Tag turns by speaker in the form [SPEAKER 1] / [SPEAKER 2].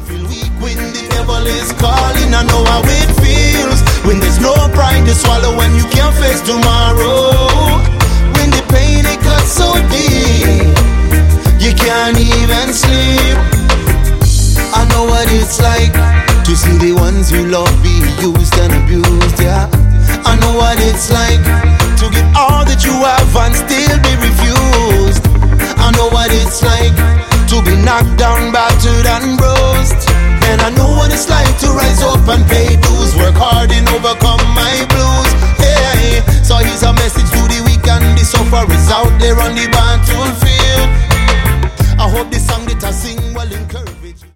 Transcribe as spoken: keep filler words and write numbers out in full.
[SPEAKER 1] feel weak when the devil is calling. I know how it feels when there's no pride to swallow, when you can't face tomorrow. When the pain it cuts so deep, you can't even sleep. I know what it's like to see the ones you love be used and abused, yeah. I know what it's like to give all that you have and still be refused. I know what it's like to be knocked down, battered and bruised. And I know what it's like to rise up and pay dues, work hard and overcome my blues. Hey, so here's a message to the weak and the sufferers out there on the battlefield. I hope the song that I sing will encourage.